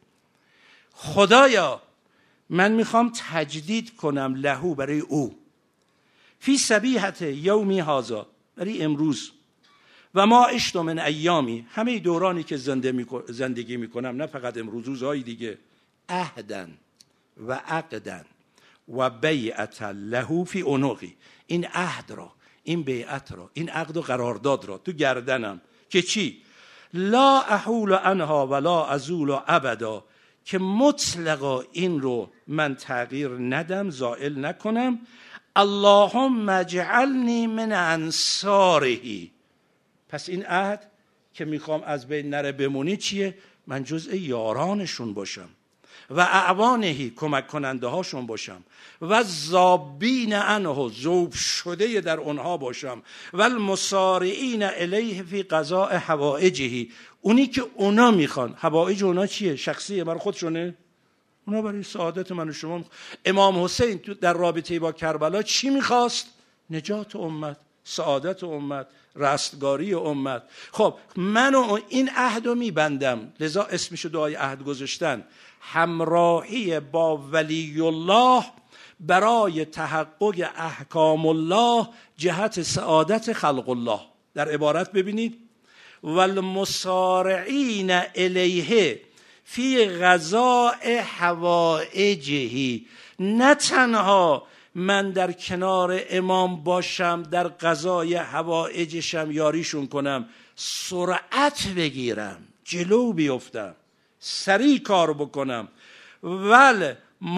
خدایا من میخوام تجدید کنم لهو، برای او، فی صبیحت یومی هذا، برای امروز، و ما عشت من ایامی، همه دورانی که زندگی میکنم، نه فقط امروز، روزهای دیگه، عهدن و عقدن و بیعت له فی عنقی، این عهد را، این بیعت را، این عقد و قرارداد را تو گردنم که چی؟ لا احول عنها ولا ازول ابدا، که مطلقا این رو من تغییر ندم، زائل نکنم. اللهم اجعلنی من انصارهی. پس این عهد که میخوام از بین نره بمونی چیه؟ من جزء یارانشون باشم و اعوانهی، کمک کننده هاشون باشم، و ذابین عنه، ذوب شده در اونها باشم، و المسارعین الیه فی قضاء حوائجه، اونی که اونا میخوان. حوائج اونا چیه؟ شخصیه، برای خودشونه، اونا برای سعادت من و شما. امام حسین در رابطه با کربلا چی میخواست؟ نجات امت، سعادت امت، رستگاری امت. خب من این عهد رو میبندم، لذا اسمشو دعای عهد گذاشتن. همراهی با ولی الله برای تحقق احکام الله جهت سعادت خلق الله. در عبارت ببینید والمسارعین الیه فی قضاء حوائجه، نه تنها من در کنار امام باشم، در قضای حوائجشم یاریشون کنم، سرعت بگیرم، جلو بیفتم، سریع کار بکنم. ول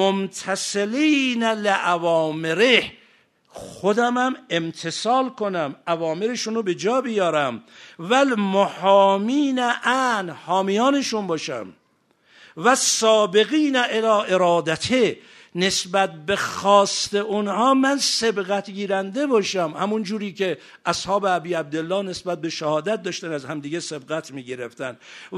ممتثلین لأوامره، خودمم امتثال کنم، اوامرشون رو به جا بیارم. ول محامین عن، حامیانشون باشم. و سابقین الی ارادته، نسبت به خواست اونها من سبقت گیرنده باشم، همون جوری که اصحاب ابی عبدالله نسبت به شهادت داشتن از همدیگه سبقت میگرفتن.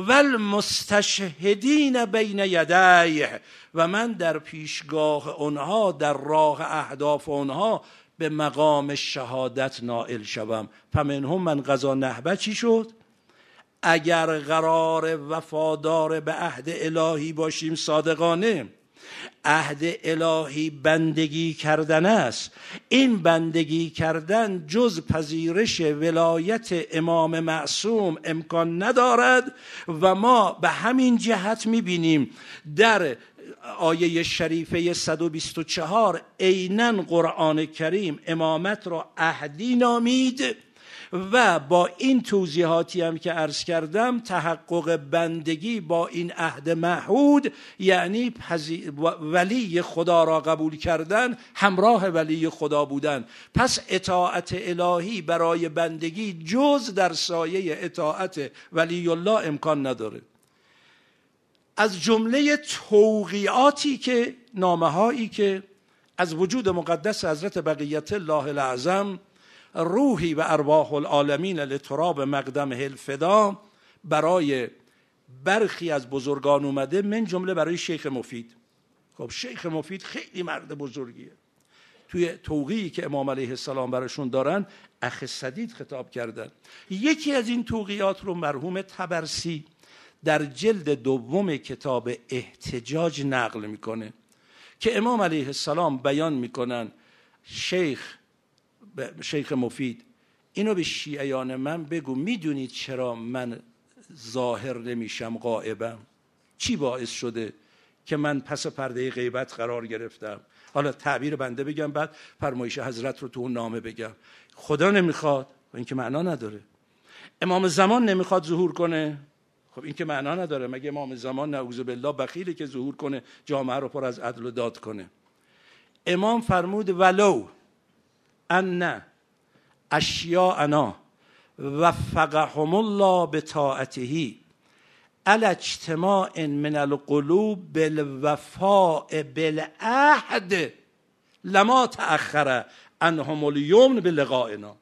والمستشهدین بین یدیه، و من در پیشگاه اونها، در راه اهداف اونها به مقام شهادت نائل شوم. فمنهم من قضا نهبه چی شد؟ اگر قرار وفادار به عهد الهی باشیم صادقانه، عهد الهی بندگی کردن است. این بندگی کردن جز پذیرش ولایت امام معصوم امکان ندارد و ما به همین جهت میبینیم در آیه شریفه 124 عیناً قرآن کریم امامت را عهدی نامید و با این توضیحاتی هم که عرض کردم تحقق بندگی با این عهد معهود، یعنی ولی خدا را قبول کردن، همراه ولی خدا بودن. پس اطاعت الهی برای بندگی جز در سایه اطاعت ولی الله امکان نداره. از جمله توقیعاتی که، نامه‌هایی که از وجود مقدس حضرت بقیت الله الاعظم روحی و ارواح العالمین لتراب مقدمه الفدا برای برخی از بزرگان اومده، من جمله برای شیخ مفید. خب شیخ مفید خیلی مرد بزرگیه. توی توقیعی که امام علیه السلام براشون دارن اخ سدید خطاب کردن. یکی از این توقیعات رو مرحوم طبرسی در جلد دوم کتاب احتجاج نقل میکنه که امام علیه السلام بیان میکنن شیخ مفید اینو به شیعیان من بگو، میدونید چرا من ظاهر نمیشم غائبم؟ چی باعث شده که من پس پرده غیبت قرار گرفتم؟ حالا تعبیر بنده بگم بعد فرمایش حضرت رو تو اون نامه بگم. خدا نمیخواد، و این که معنا نداره. امام زمان نمیخواد ظهور کنه، خب این که معنا نداره. مگه امام زمان نعوذ بالله بخیلی که ظهور کنه جامعه رو پر از عدل و داد کنه؟ امام فرمود ولو ان اشیاءنا وفقهم الله بطاعته علی اجتماع من القلوب بالوفاء بالعهد لما تأخر عنهم اليوم بلقائنا.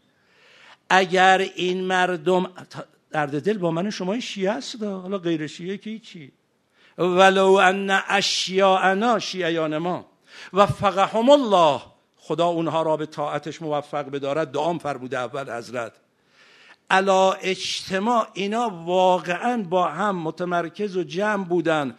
اگر این مردم درد دل با من شما شیعه است، حالا غیر شیعه که چی، ولو ان اشیاءنا شیعیان ما وفقهم الله، خدا اونها را به طاعتش موفق بدارد، دعام فرموده اول حضرت، علا اجتماع، اینا واقعا با هم متمرکز و جمع بودن،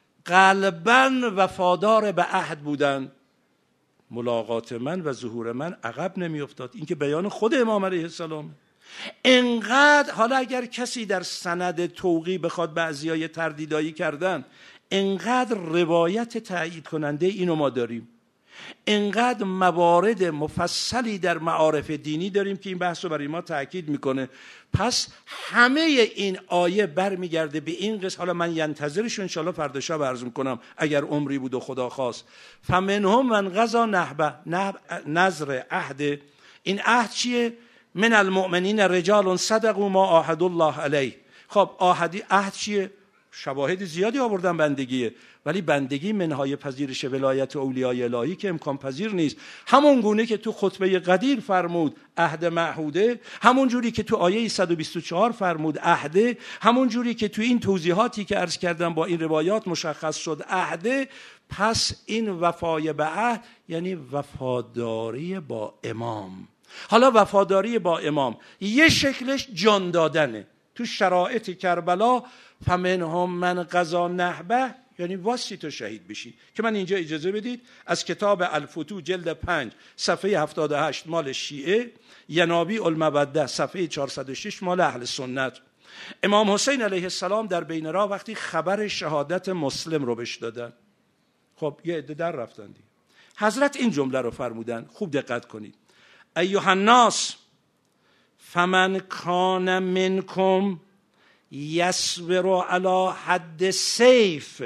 قلبا وفادار به عهد بودن، ملاقات من و ظهور من عقب نمی افتاد. این که بیان خود امام علیه السلام. انقدر، حالا اگر کسی در سند توقیع بخواد بعضیای تردیدایی کردن، انقدر روایت تایید کننده اینو ما داریم، انقدر موارد مفصلی در معارف دینی داریم که این بحث رو برای ما تأکید میکنه. پس همه این آیه برمیگرده به این قصه. حالا من ینتظرش انشاءالله فردا شب عرض میکنم اگر عمری بود و خدا خواست. فمنهم من قضا نحبه، نظر عهد. این عهد چیه؟ من المؤمنین رجال صدقوا ما عاهدوا الله علیه. خب عهد چیه؟ شواهد زیادی آوردن بندگیه، ولی بندگی منهای پذیرش ولایت اولیای الهی که امکان پذیر نیست. همون گونه که تو خطبه قدیر فرمود عهد معهوده، همون جوری که تو آیه 124 فرمود عهده، همون جوری که تو این توضیحاتی که عرض کردم با این روایات مشخص شد عهده. پس این وفای به عهد یعنی وفاداری با امام. حالا وفاداری با امام یه شکلش جان دادنه. تو شرایط کربلا فمنهم من قضا نحبه، یعنی واسطی تو شهید بشی. که من اینجا اجازه بدید از کتاب الفتوح جلد 5 صفحه 78 مال شیعه، ینابی الموده صفحه 406 مال اهل سنت، امام حسین علیه السلام در بین راه وقتی خبر شهادت مسلم رو بهش دادن، خب یه عده در رفتن دیگه، حضرت این جمله رو فرمودن، خوب دقت کنید: ایها الناس فمن کان منکم یصبر علی حد سیف،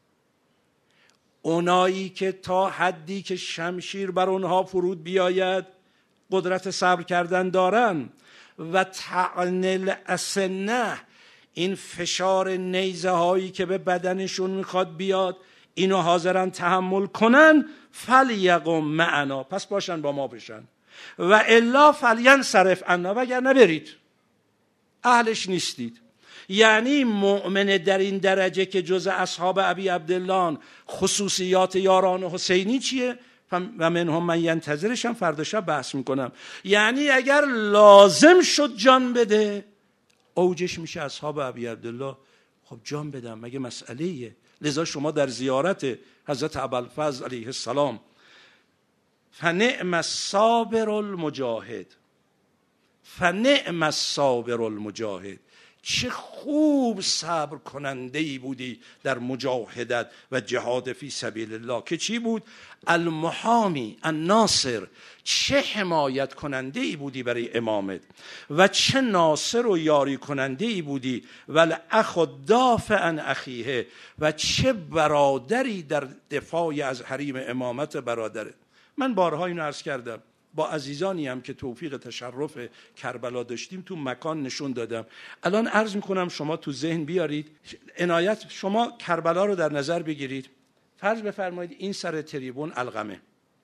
اونایی که تا حدی که شمشیر بر اونها فرود بیاید قدرت صبر کردن دارن، و طعن الاسنه، این فشار نیزه هایی که به بدنشون میخواد بیاد اینو حاضرن تحمل کنن، فلیقم معنا، پس باشن با ما بشن، و الا فلینصرف عنا، وگر نبرید، اهلش نیستید. یعنی مؤمن در این درجه که جز اصحاب ابی عبدالله خصوصیات یاران حسینی چیه؟ و منهم من ینتظرش هم فردا شب بحث میکنم. یعنی اگر لازم شد جان بده، اوجش میشه اصحاب ابی عبدالله. خب جان بدم مگه مسئله‌ایه؟ لذا شما در زیارت حضرت ابوالفضل علیه السلام فنعم الصابر المجاهد، فنعم الصابر المجاهد، چه خوب صبر کننده ای بودی در مجاهدت و جهاد فی سبیل الله. که چی بود؟ المحامی الناصر، چه حمایت کننده ای بودی برای امامت، و چه ناصر و یاری کننده ای بودی، والاخ دافع عن اخیه، و چه برادری در دفاع از حریم امامت برادرت. من بارها اینو عرض کردم، با عزیزانی هم که توفیق تشرف کربلا داشتیم تو مکان نشون دادم. الان عرض میکنم شما تو ذهن بیارید، شما کربلا رو در نظر بگیرید. فرض بفرمایید این سر تریبون علقمه،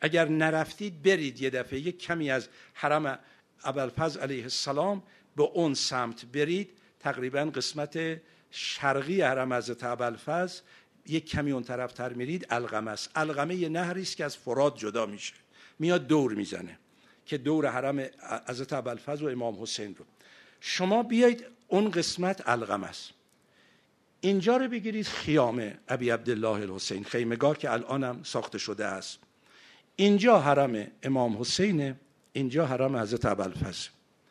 اگر نرفتید برید یه دفعه یک کمی از حرم ابوالفضل علیه السلام به اون سمت برید، تقریبا قسمت شرقی حرم حضرت ابوالفضل، یک کمی اون طرف تر میرید القمه است. القمه یه نهری است که از فرات جدا میشه، میاد دور میزنه که دور حرم حضرت ابوالفضل و امام حسین رو. شما بیایید اون قسمت القمه است، اینجا رو بگیرید خیام ابی عبدالله الحسین، خیمگاه که الانم ساخته شده است. اینجا حرم امام حسینه، اینجا حرم حضرت ابوالفضل.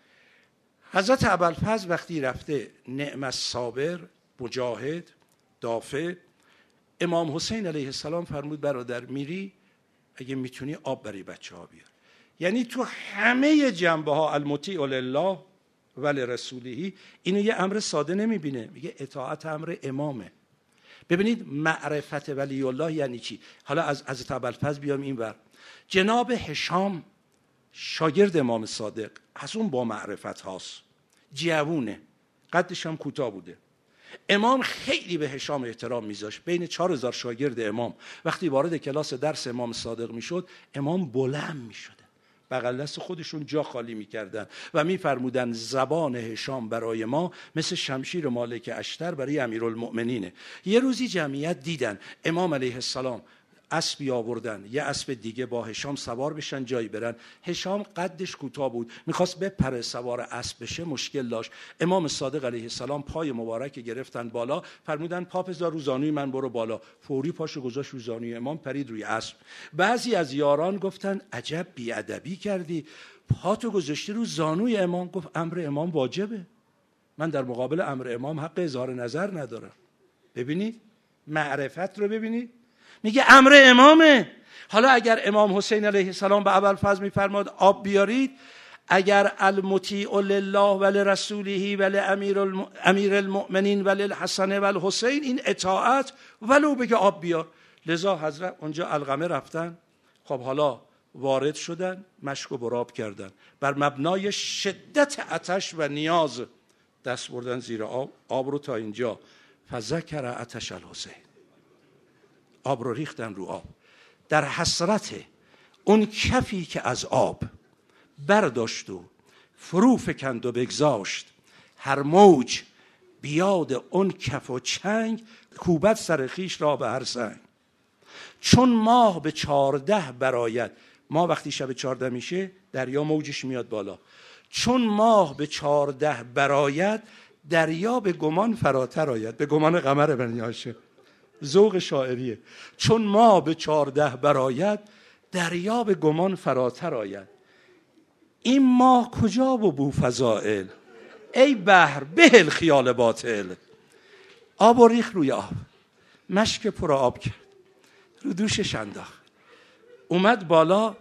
حضرت ابوالفضل وقتی رفته نعم الصابر، مجاهد، دافع، امام حسین علیه السلام فرمود برادر میری اگه میتونی آب برای بچه ها بیار. یعنی تو همه جنبه ها المطیع لله و لرسوله، اینو یه امر ساده نمیبینه، میگه اطاعت امر امامه. ببینید معرفت ولی الله یعنی چی؟ حالا از حضرت ابوالفضل بیام اینور. جناب هشام شاگرد امام صادق از اون با معرفت هاست، جوونه، قدش هم کوتاه بوده. امام خیلی به هشام احترام میذاشت. بین 4000 شاگرد امام وقتی وارد کلاس درس امام صادق میشد، امام بلند میشد، بغل دست خودشون جا خالی میکردن و میفرمودن زبان هشام برای ما مثل شمشیر مالک اشتر برای امیرالمؤمنینه. یه روزی جمعیت دیدن امام علیه السلام اسبی آوردن، یه اسب دیگه با هشام سوار بشن جایی برن. هشام قدش کوتاه بود، میخواست بپره سوار اسب بشه، مشکل داشت. امام صادق علیه السلام پای مبارک گرفتن بالا، فرمودن پا بذار رو زانوی من برو بالا. فوری پاشو گذاشت رو زانوی امام، پرید روی اسب. بعضی از یاران گفتن عجب بیادبی کردی، پاتو گذاشتی رو زانوی امام. گفت امر امام واجبه، من در مقابل امر امام حق اظهار نظر ندارم. ببینید معرفت رو ببینید، میگه امر امامه. حالا اگر امام حسین علیه السلام به ابوالفضل میفرماد آب بیارید، اگر المطیع لله و لرسوله و لامیر المؤمنین و للحسن و الحسین، این اطاعت ولو بگه آب بیار. لذا حضرت اونجا القمه رفتن. خب حالا وارد شدن، مشک و براب کردن، بر مبنای شدت عطش و نیاز دست بردن زیر آب رو تا اینجا. فذکر عطش الحسین، آب رو ریختن رو آب. در حسرت اون کفی که از آب برداشت و فرو فکند و بگذاشت، هر موج بیاد اون کف و چنگ، کوبت سر خیش را به هر سنگ. چون ماه به 14 برآید، ما وقتی شب 14 میشه دریا موجش میاد بالا. چون ماه به 14 برآید، دریا به گمان فراتر آید. به گمان قمر بنی هاشم، ذوق شاعریه. چون ماه به 14 برآید، دریا به گمان فراتر آید. این ماه کجا و بو فضائل، ای بحر بهل خیال باطل. آب و ریخ روی آب، مشک پر آب کرد، رو دوشش انداخت، اومد بالا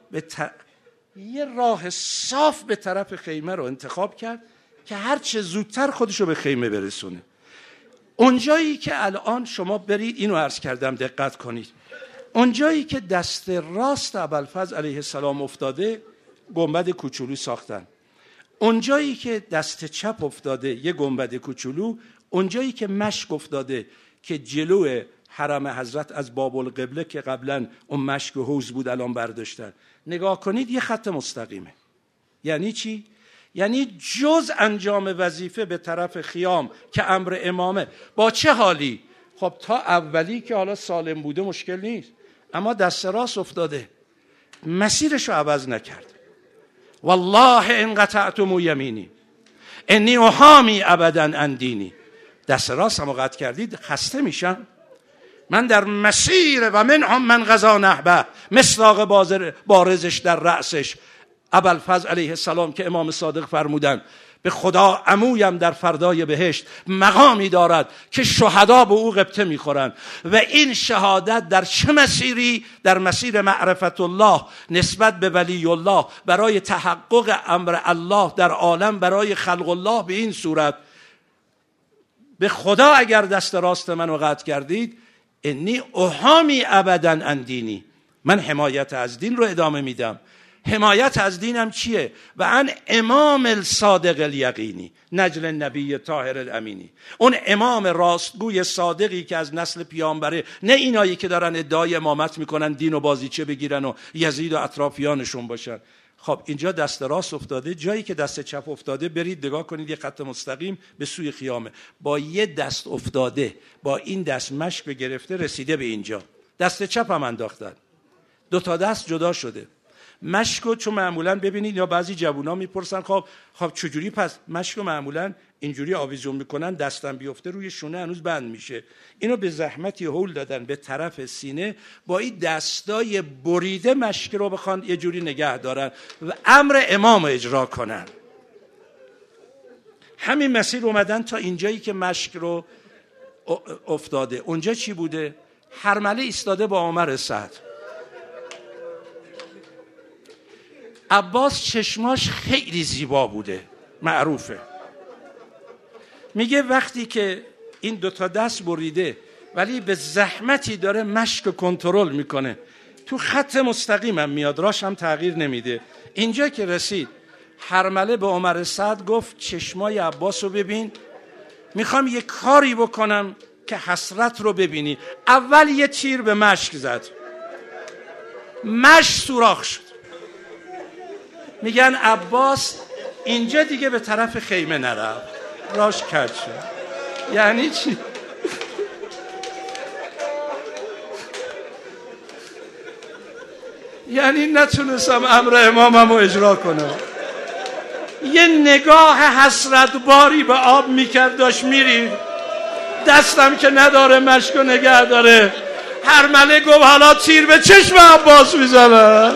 یه راه صاف به طرف خیمه رو انتخاب کرد که هرچه زودتر خودشو به خیمه برسونه. اونجایی که الان شما برید، اینو عرض کردم دقت کنید، اونجایی که دست راست ابوالفضل علیه السلام افتاده گنبد کوچولو ساختن، اونجایی که دست چپ افتاده یه گنبد کوچولو، اونجایی که مشک افتاده که جلو حرم حضرت از باب القبله که قبلا اون مشک و حوض بود الان برداشتن، نگاه کنید یه خط مستقیمه. یعنی چی؟ یعنی جز انجام وظیفه به طرف خیام که امر امامه. با چه حالی؟ خب تا اولی که حالا سالم بوده مشکل نیست، اما دست راست افتاده، مسیرش رو عوض نکرد. والله ان قطعتم یمینی انی احامی ابدا عن دینی. دست راست هم قطع کردید خسته میشم. من در مسیر و منهم من غزا نهبه، مصداق بارزش در رأسش ابوالفضل علیه السلام که امام صادق فرمودن به خدا عمویم در فردای بهشت مقامی دارد که شهدا به او غبطه میخورند. و این شهادت در چه مسیری؟ در مسیر معرفت الله نسبت به ولی الله، برای تحقق امر الله در عالم، برای خلق الله. به این صورت به خدا اگر دست راست منو قطع کردید، انی احامی ابدا عن دینی، من حمایت از دین رو ادامه میدم. حمایت از دینم چیه؟ و ان امام الصادق الیقینی نجل النبی طاهر الامینی، اون امام راستگوی صادقی که از نسل پیامبره، نه اینایی که دارن ادعای امامت میکنن دین و بازیچه بگیرن و یزید و اطرافیانشون باشن. خب اینجا دست راست افتاده، جایی که دست چپ افتاده برید نگاه کنید، یه خط مستقیم به سوی خیامه، با یه دست افتاده، با این دست مشک گرفته رسیده به اینجا، دست چپ هم انداختن، 2 تا دست جدا شده. مشکو چون معمولا ببینید یا بعضی جوونا میپرسن خب چجوری پس مشکو معمولا اینجوری آویزون میکنن دستم بیفته روی شونه هنوز بند میشه، اینو به زحمتی هول دادن به طرف سینه، با این دستای بریده مشک رو بخوان یه جوری نگه دارن و امر امام اجرا کنن. همین مسیر اومدن تا اینجایی که مشک رو افتاده. اونجا چی بوده؟ هرمله ایستاده با عمر سعد. عباس چشماش خیلی زیبا بوده، معروفه. میگه وقتی که این 2 تا دست بریده ولی به زحمتی داره مشک کنترل میکنه، تو خط مستقیم هم میاد، راش هم تغییر نمیده. اینجا که رسید هرمله به عمر سعد گفت چشمای عباس رو ببین، میخوام یه کاری بکنم که حسرت رو ببینی. اول یه تیر به مشک زد، مشک سوراخ شد. میگن عباس اینجا دیگه به طرف خیمه نرفت، راش کج شد. یعنی چی؟ یعنی نتونستم امر امامم رو اجرا کنم. یه نگاه حسرت باری به آب میکرد، داشت میرید، دستم که نداره مشکو نگه داره. هرمله گفت حالا تیر به چشم عباس میزنم.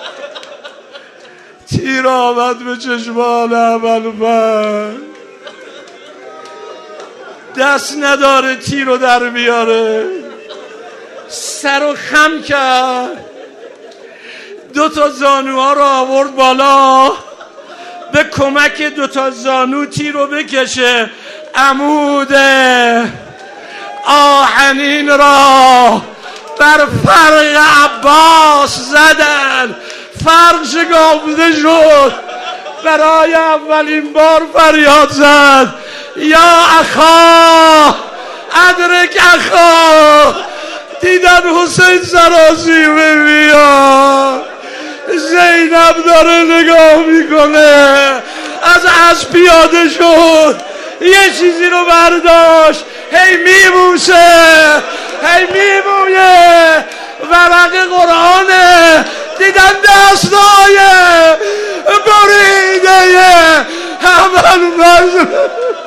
تیر آمد به چشمان اول، دست نداره تیر رو در بیاره، سر رو خم کرد، 2 تا زانوها رو آورد بالا، به کمک 2 تا زانو تیر رو بکشه. عمود آهنین را بر فرق عباس زدن، فرق شکافته شد. برای اولین بار فریاد زد یا اخا ادرک اخا. دیدن حسین سرازی میاد، زینب داره نگاه میکنه، از اسب پیاده شد، یه چیزی رو برداشت، هی میبوسه، هی میبویه، ورق قرآنه. دیدن دستای بریده اول